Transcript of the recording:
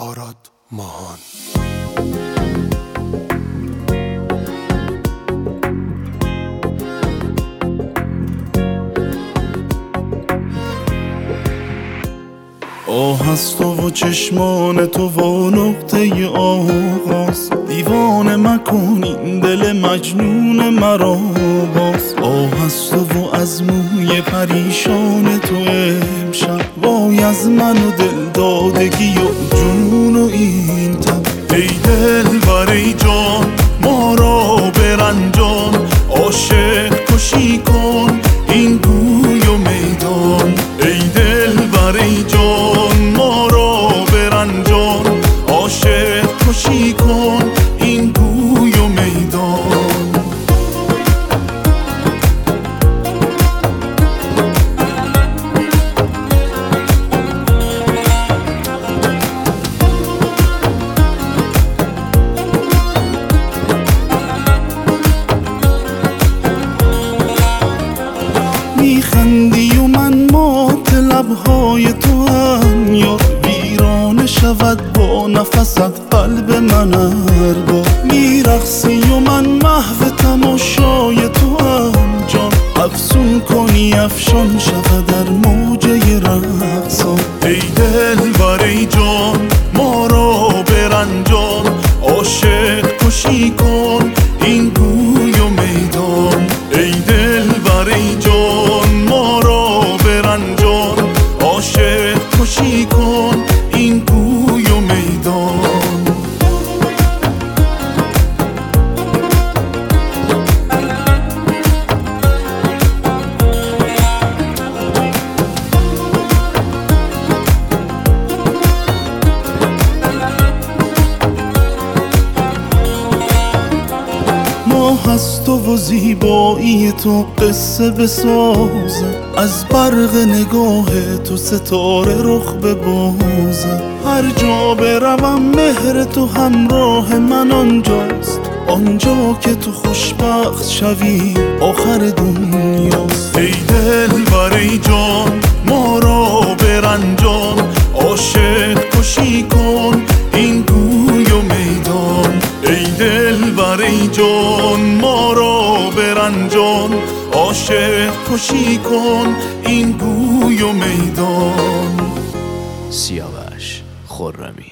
آراد ماهان. آه از تو و چشمان تو و نقطه آغاز، دیوانه مکن این دل مجنون مرا باز. آه از تو و از موی پریشان تو امشب، وای از من و دل دادگی و جنون و این تب. ای دل بری جان ما را برنجان، عاشق کشی کن این گوی و میدان. ای دل بری جان ما را برنجان، عاشق کشی کن این گوی و میدان. میخندی و من مات لبهای تو هم یاد، ویرانه شود با نفست قلب من هر بار. میرقصی و من محو تماشای تو هم جان، افسون کنی افشان شود در موجه رقصان. ای دل بری جان ما را برنجان، عاشق کشی کن این گوی و میدان. ای دل بری جان ما را برنجان، عاشق کشی کن این گوی و میدان. از تو و زیبایی تو قصه بسازم، از برق نگاه تو ستاره رخ ببازم. هر جا بروم مهر تو همراه من آنجاست، آنجا که تو خوشبخت شوی آخر دنیاست. ای دل بری جان ما را برنجان، عاشق کشی کن این گوی و میدان. ای دل بری جان ما را برنجان، عاشق کشی کن این گوی و میدان. سیاوش خرمی.